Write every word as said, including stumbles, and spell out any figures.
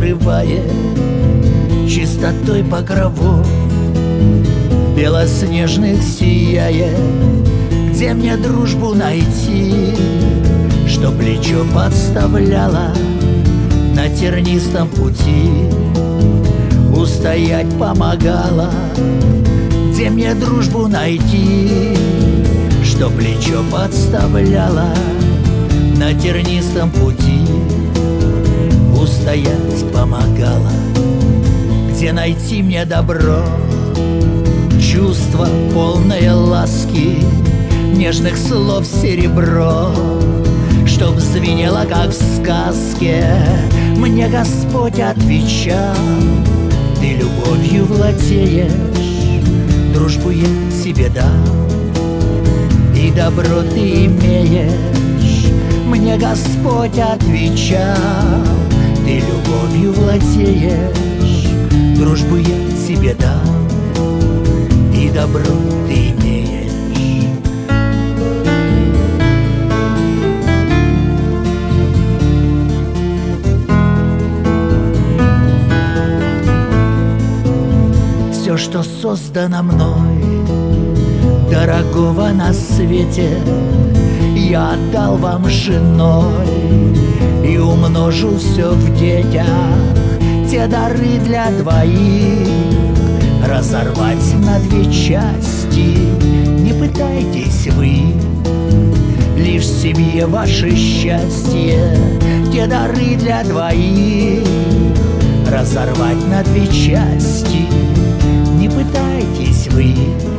скрывает чистотой покровов белоснежных сияет. Где мне дружбу найти, что плечо подставляла на тернистом пути, устоять помогала? Где мне дружбу найти, что плечо подставляла на тернистом пути, устоять помогала? Где найти мне добро, чувство полное ласки, нежных слов серебро, чтоб звенело, как в сказке? Мне Господь отвечал: ты любовью владеешь, дружбу я тебе дам, и добро ты имеешь. Мне Господь отвечал: ты любовью владеешь, дружбу я тебе дам, и добро ты имеешь. Все, что создано мной, дорогого на свете, я отдал вам женой и умножу все в детях. Те дары для двоих разорвать на две части не пытайтесь вы, лишь в семье ваше счастье. Те дары для двоих разорвать на две части не пытайтесь вы,